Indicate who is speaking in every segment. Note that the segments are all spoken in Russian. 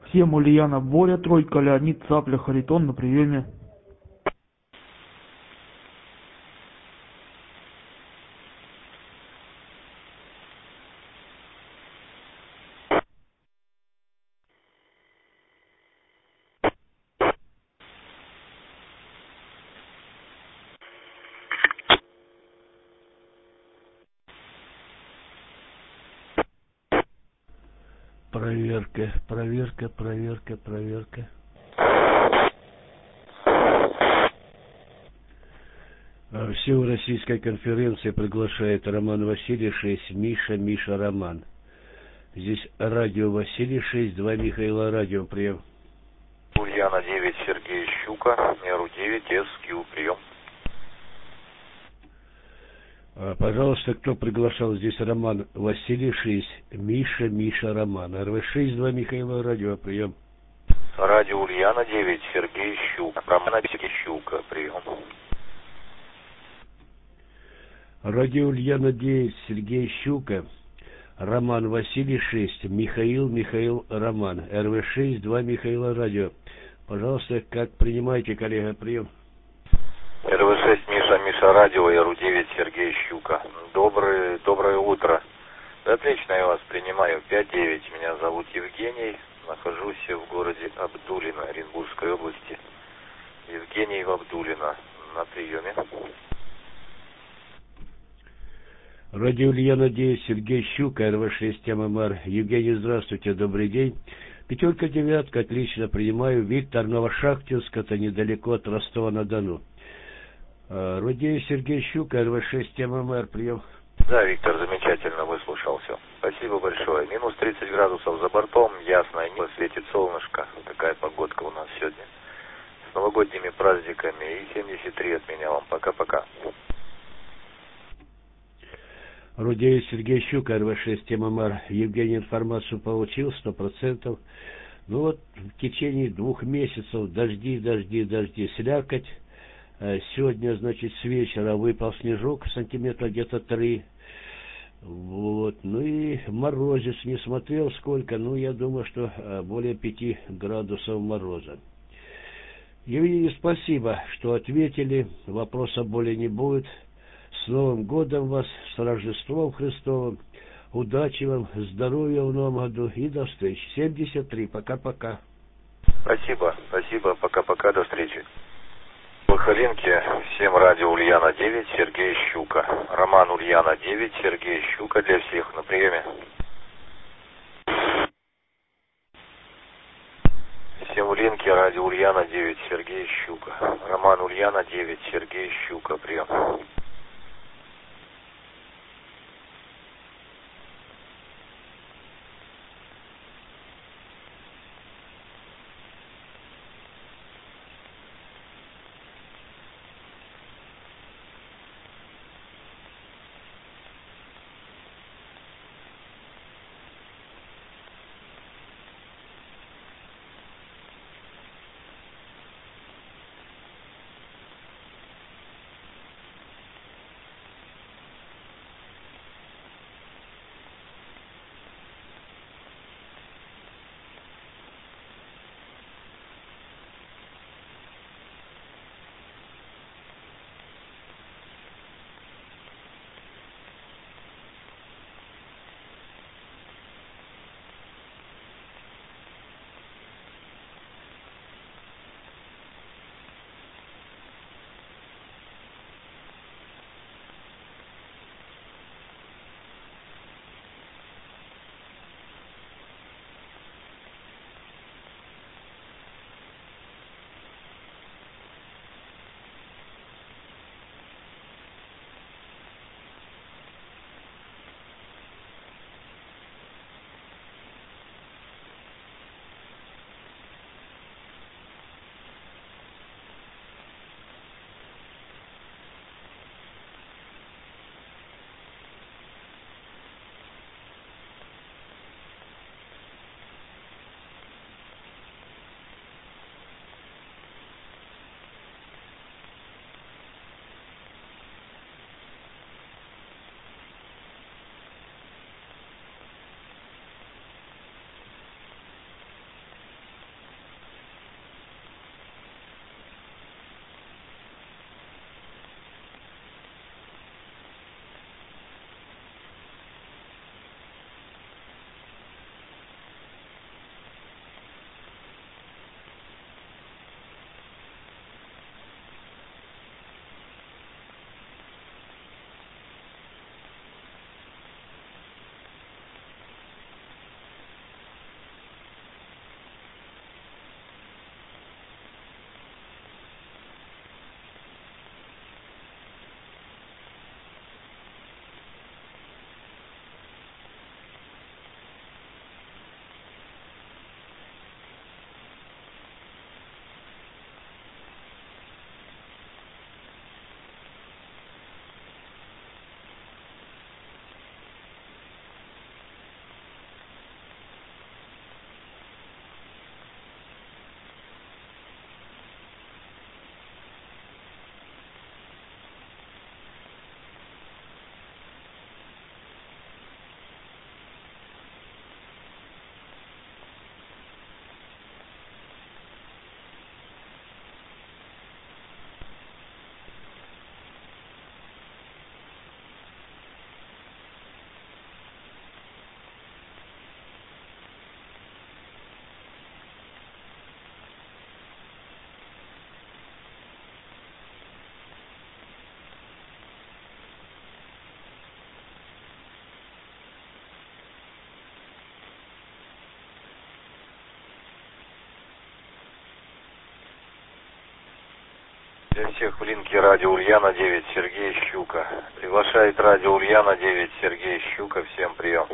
Speaker 1: Всем Ульяна, Боря, Тройка, Леонид, Цапля, Харитон на приеме.
Speaker 2: Проверка. Всю российская конференция приглашает Роман Василий 6, Миша, Роман. Здесь радио Василий 6, 2 Михаила радио, прием.
Speaker 3: Ульяна 9, Сергей Щука, Меру 9, СК, прием.
Speaker 2: Пожалуйста, кто приглашал здесь Роман Василий 6, Миша, Роман. РВ6, 2 Михаила радио, прием.
Speaker 3: Радио Ульяна 9, Сергей Щука, Роман Сергей Щука, прием.
Speaker 2: Радио Ульяна 9, Сергей Щука, Роман Василий 6, Михаил, Роман. РВ6, 2 Михаила радио. Пожалуйста, как принимаете, коллега, прием.
Speaker 3: РВ6, Миша, радио, РУ9, Сергей Щука. Доброе утро. Отлично, я вас принимаю. 5-9, меня зовут Евгений. Нахожусь в городе Абдулино, Оренбургской области. Евгений Абдулино на приеме.
Speaker 2: Радио Ульяна 9, Сергей Щука, РВ6, ММР. Евгений, здравствуйте, добрый день. 5-9, отлично принимаю. Виктор, Новошахтинск, это недалеко от Ростова-на-Дону. Радио Сергей Щука, РВ6, ММР, прием.
Speaker 3: Да, Виктор, замечательно выслушал все. Спасибо большое. Минус 30 градусов за бортом, ясное небо, светит солнышко. Такая погодка у нас сегодня. С новогодними праздниками и 73 от меня вам. Пока-пока.
Speaker 2: Радио Сергей Щука, РВ6, ММР. Евгений информацию получил, 100%. Ну вот, в течение 2 месяцев дожди, слякоть. Сегодня, значит, с вечера выпал снежок, сантиметра где-то 3. Вот. Ну и морозец не смотрел сколько, ну я думаю, что более 5 градусов мороза. Евгений, спасибо, что ответили. Вопроса более не будет. С Новым годом вас, с Рождеством Христовым. Удачи вам, здоровья в Новом году и до встречи. 73. Пока-пока.
Speaker 3: Спасибо. Пока-пока. До встречи. Бахалинке, всем радио Ульяна 9, Сергей Щука. Роман Ульяна 9, Сергей Щука для всех на приеме. Всем Улинке, радио Ульяна 9, Сергей Щука. Роман Ульяна 9, Сергей Щука, прием. Для всех в линке радио Ульяна 9 Сергей Щука. Приглашает радио Ульяна 9 Сергей Щука. Всем прием.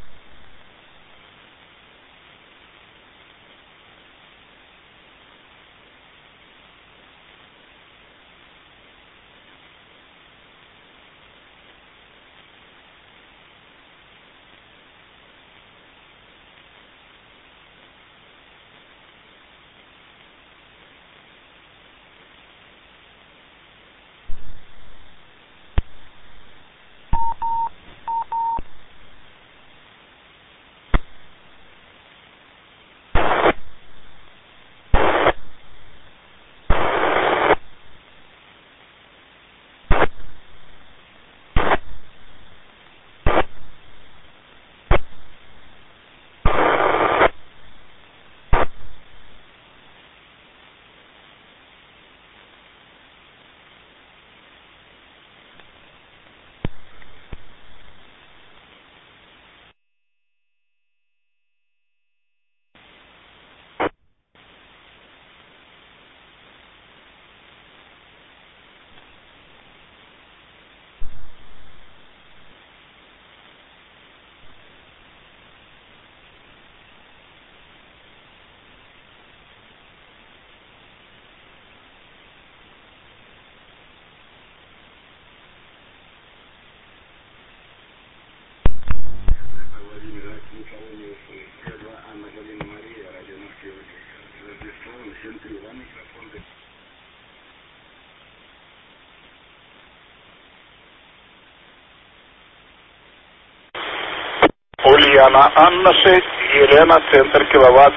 Speaker 4: Ульяна, Анна 6, Елена, центр киловатт.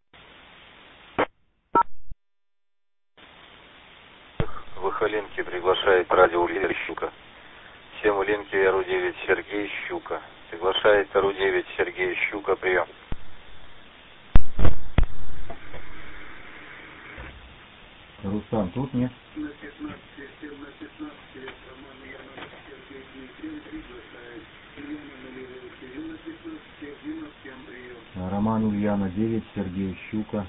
Speaker 3: В Ихалинке приглашает радио Ульяна Щука. Всем в линке РУ-9 Сергей Щука. Приглашает РУ-9 Сергей Щука. Прием.
Speaker 5: Рустам, тут нет? Роман Ульяна 9, Сергей Щука.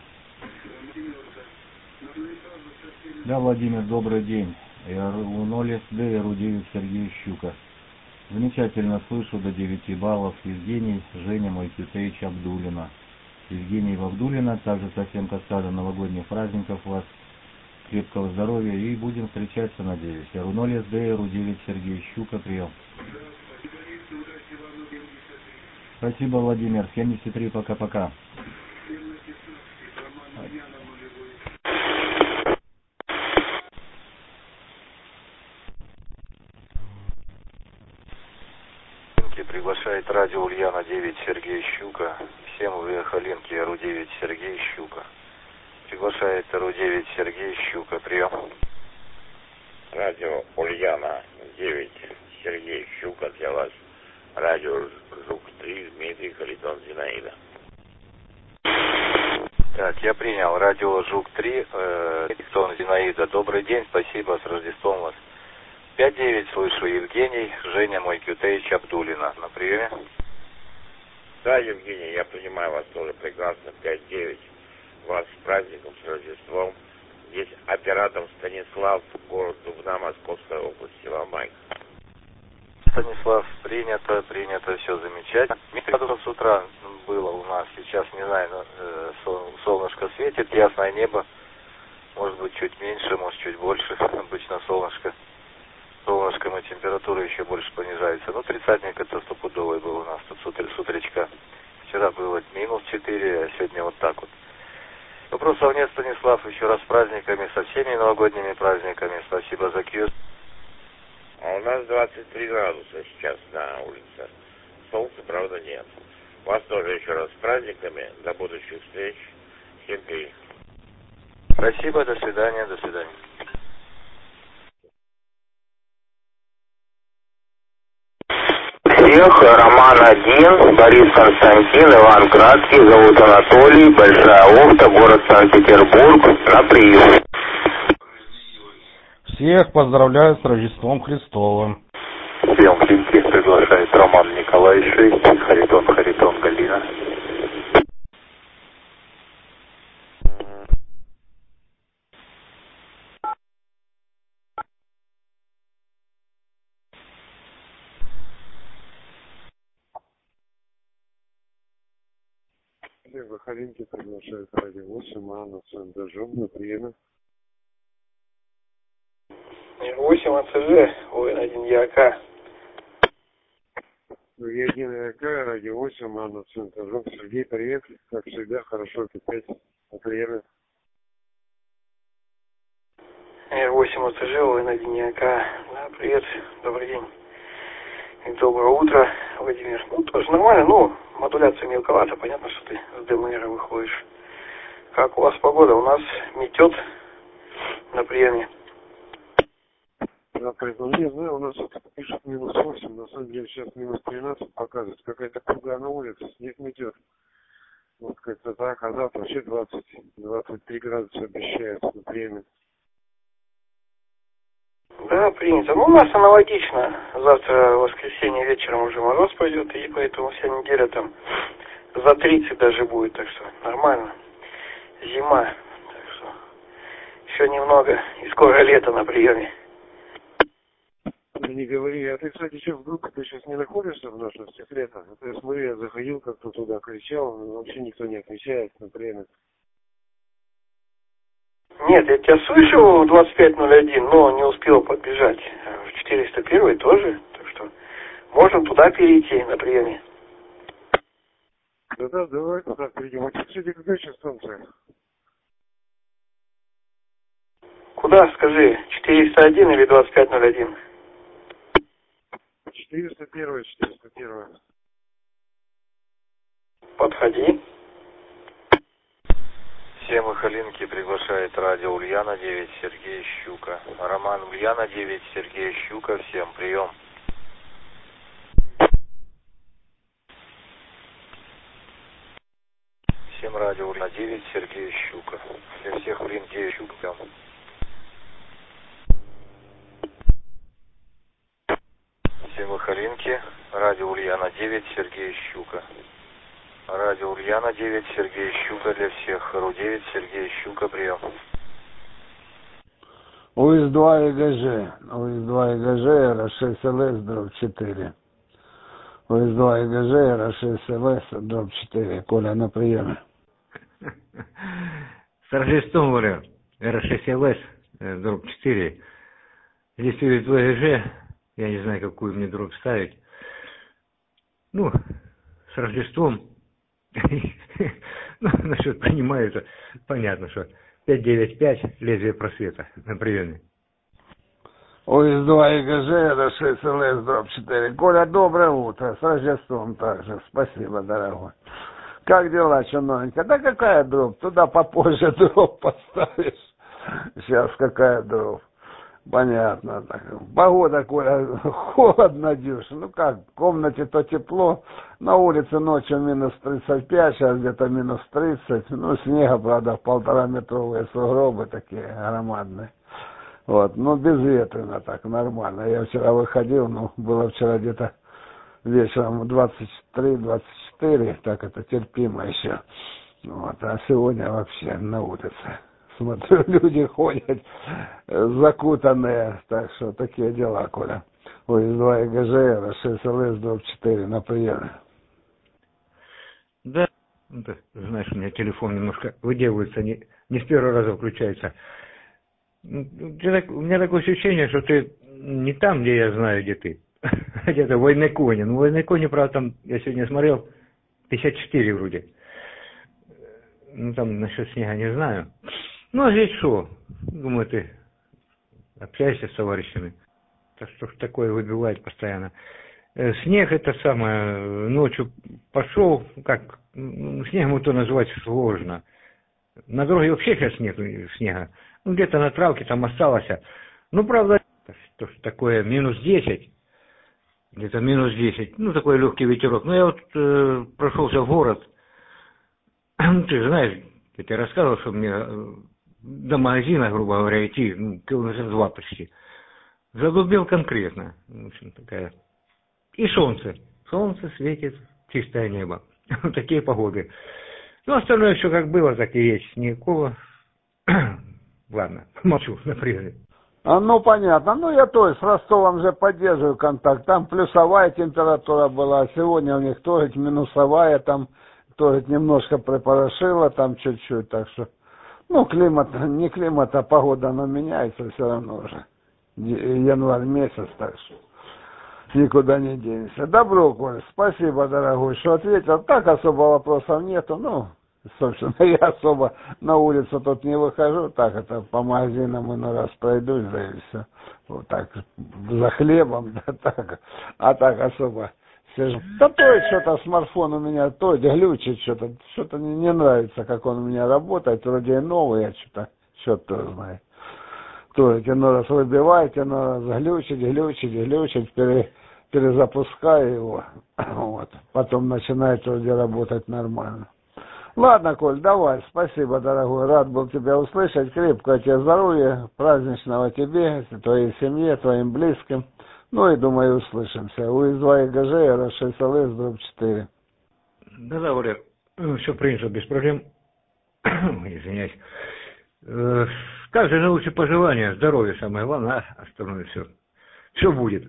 Speaker 5: Да, Владимир, добрый день. РУ-0СД, РУ-9, Сергей Щука. Замечательно слышу, до 9 баллов. Евгений, Женя, мой Кютеич, Абдулина. Евгений Абдулина, также совсем каскада новогодних праздников вас. Крепкого здоровья и будем встречаться, надеюсь. РУ-0СД, РУ-9, Сергей Щука, прием. Спасибо, Владимир. 73, пока-пока.
Speaker 3: Приглашает радио Ульяна 9 Сергей Щука. Всем в Ихалинке РУ-9 Сергей Щука. Приглашает РУ-9 Сергей Щука. Прием.
Speaker 4: Радио Ульяна 9, Сергей Щука для вас. Радио ЖУК-3, Дмитрий, Харитон, Зинаида.
Speaker 3: Так, я принял. Радио ЖУК-3, Харитон, Зинаида. Добрый день, спасибо, с Рождеством вас. 5-9, слышу, Евгений, Женя, мой Кютеич, Абдулина. На приеме.
Speaker 4: Да, Евгений, я принимаю вас тоже прекрасно. 5-9. Вас с праздником, с Рождеством. Здесь оператор Станислав, город Дубна, Московская область, села Майк.
Speaker 3: Станислав, принято, все замечательно. С утра было у нас, сейчас, не знаю, солнышко светит, ясное небо. Может быть, чуть меньше, может, чуть больше. Обычно солнышком и температура еще больше понижается. Ну, тридцатник это стопудовый был у нас тут с утречка. Вчера было -4, а сегодня вот так вот. Вопросов нет, Станислав. Еще раз с праздниками, со всеми новогодними праздниками. Спасибо за кью.
Speaker 4: А у нас 23 градуса сейчас на улице. Солнца, правда, нет. Вас тоже еще раз с праздниками. До будущих встреч. Сергей.
Speaker 3: Спасибо, до свидания, до свидания.
Speaker 6: Всех, Роман 1, Борис Константин, Иван Краткий, зовут Анатолий, Большая Овта, город Санкт-Петербург, на прием.
Speaker 7: Всех поздравляю с Рождеством Христовым.
Speaker 3: Всем в линке приглашает Роман Николаевич 6, Харитон, Галина.
Speaker 8: Всех Бахаринки приглашают радио 8, а на своем дожом на приеме.
Speaker 9: 8 АЦЖ, ОН1 ЯК.
Speaker 8: Ё1 ЯК, радио 8, а на своем дожом. Сергей, привет. Как всегда, хорошо кипеть на приеме.
Speaker 9: 8 АЦЖ, ОН1 ЯК. Да, привет, добрый день. И доброе утро, Владимир. Ну, тоже нормально, ну, модуляция мелковата, понятно, что ты с ДМР выходишь. Как у вас погода? У нас метет на приеме.
Speaker 8: Да, поэтому не знаю, у нас вот пишет минус 8, на самом деле сейчас минус 13 показывает. Какая-то круга на улице, снег метет. Вот как-то так, а завтра вообще 20-23 градуса обещают на приеме.
Speaker 9: Да, принято. Ну, у нас аналогично. Завтра, в воскресенье вечером уже мороз пойдет, и поэтому вся неделя там за 30 даже будет, так что нормально. Зима, так что еще немного, и скоро лето на приеме.
Speaker 8: Не говори, а ты, кстати, что в группе, ты сейчас не находишься в нашем секрете? Я смотрю, я заходил, как-то туда кричал, но вообще никто не отвечает на приеме.
Speaker 9: Нет, я тебя слышу в 2501, но не успел подбежать. В 401 тоже, так что можно туда перейти на приеме.
Speaker 8: Да, давай туда перейдем. А кстати, какая сейчас станция?
Speaker 9: Куда, скажи, 401 или 2501?
Speaker 8: 401.
Speaker 9: Подходи.
Speaker 3: Всем Махалинки приглашает радио Ульяна 9, Сергей Щука. Роман Ульяна 9, Сергей Щука. Всем прием. Всем радио Ульяна 9, Сергей Щука. Для всех Ульяна Щука. Всем Махалинки, радио Ульяна 9, Сергей Щука. Радио Ульяна 9, Сергей Щука для всех. РУ-9, Сергей Щука, прием.
Speaker 10: УИС-2 ИГЖ. УИС-2 ИГЖ, РА-6ЛС, дробь 4. УИС-2 ИГЖ, РА-6ЛС, дробь 4. Коля, на приеме.
Speaker 11: С Рождеством, говорю, РА-6ЛС, дробь 4. Здесь УИС-2 ИГЖ, я не знаю, какую мне дробь ставить. Ну, с Рождеством. Ну, насчет понимаю, это понятно, что 595 лезвие просвета на приеме.
Speaker 10: УИС-2 ИГЖ, РА-6ЛС, дробь 4. Коля, доброе утро. С Рождеством также. Спасибо, дорогой. Как дела, чиновника? Да какая дробь? Туда попозже дробь поставишь. Сейчас какая дробь? Понятно. Так. Погода, Коля, холодно, Дюш. Ну как, в комнате то тепло, на улице ночью минус 35, сейчас где-то минус 30. Ну, снега, правда, 1,5-метровые сугробы такие громадные. Вот, ну, безветренно так, нормально. Я вчера выходил, ну, было вчера где-то вечером 23-24, так это терпимо еще. Вот, а сегодня вообще на улице. Смотрю, люди ходят закутанные, так что такие дела, Коля. УИС-2 ИГЖ, РА-6ЛС, дробь 4 на приеме.
Speaker 11: Да, знаешь, у меня телефон немножко выделывается, не с первого раза включается. У меня такое ощущение, что ты не там, где я знаю, где ты. Где-то в Войнеконе. Ну, в Войнеконе, правда, там, я сегодня смотрел, 54 вроде. Ну, там насчет снега не знаю. Ну, а здесь что? Думаю, ты общаешься с товарищами. Так что ж такое выбивает постоянно. Снег это самое, ночью пошел, как, снегом это назвать сложно. На дороге вообще сейчас нет снега. Ну, где-то на травке там осталось. Ну, правда, что ж такое, минус 10. Где-то минус 10. Ну, такой легкий ветерок. Ну, я вот прошелся в город. Ты знаешь, я тебе рассказывал, что мне до магазина, грубо говоря, идти, ну, километра 2 почти. Задубел конкретно. В общем, такая. И солнце. Солнце светит, чистое небо. Вот такие погоды. Ну, остальное все как было, так и есть. Никакого. Ладно, молчу на приеме.
Speaker 10: Ну, понятно. Ну, я тоже с Ростовом же поддерживаю контакт. Там плюсовая температура была, сегодня у них тоже минусовая, там то есть немножко припорошило там чуть-чуть, так что, ну, климат, не климат, а погода, она меняется все равно уже. Январь месяц, так что никуда не денешься. Добро, Коль, спасибо, дорогой, что ответил. Так особо вопросов нету, ну, собственно, я особо на улицу тут не выхожу, так это по магазинам иной раз пройдусь, да и все. Вот так, за хлебом, да так, а так особо сижу. Да то что-то смартфон у меня, то глючит что-то не нравится, как он у меня работает, вроде и новый, я что-то знаю. То есть иной раз выбивает, иной раз глючит, перезапускаю его, вот, потом начинает вроде работать нормально. Ладно, Коль, давай, спасибо, дорогой, рад был тебя услышать, крепкого тебе здоровья, праздничного тебе, твоей семье, твоим близким, ну и думаю, услышимся. УИЗ-2 ИГЖ, РС-6ЛС, дробь 4.
Speaker 11: Да, Валер, все принято без проблем, извиняюсь. Также наилучшие пожелания, здоровья самое главное, а остальное все будет.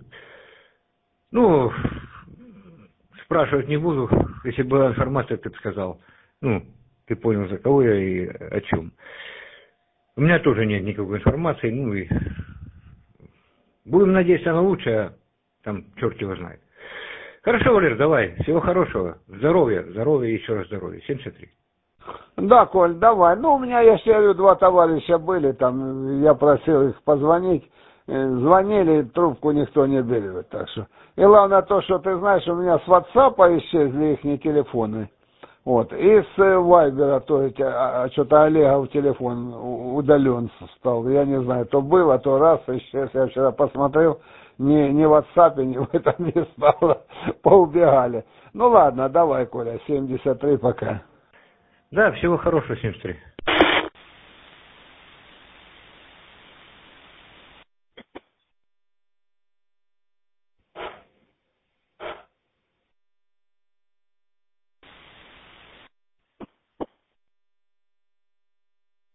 Speaker 11: Ну, спрашивать не буду, если была информация, ты бы сказал. Ну, ты понял, за кого я и о чем. У меня тоже нет никакой информации, ну и будем надеяться на лучшее, а там черт его знает. Хорошо, Валер, давай, всего хорошего, здоровья и еще раз здоровья, 73.
Speaker 10: Да, Коль, давай. Ну, у меня, я говорю, 2 товарища были, там, я просил их позвонить, звонили, трубку никто не берет, так что. И главное то, что ты знаешь, у меня с WhatsApp исчезли их телефоны. Вот, и с Вайбера, то есть, что-то Олегов телефон удален стал, я не знаю, то было, то раз, исчез, я вчера посмотрел, ни в WhatsApp, ни в этом не стало, поубегали. Ну ладно, давай, Коля, 73 пока.
Speaker 11: Да, всего хорошего, 73.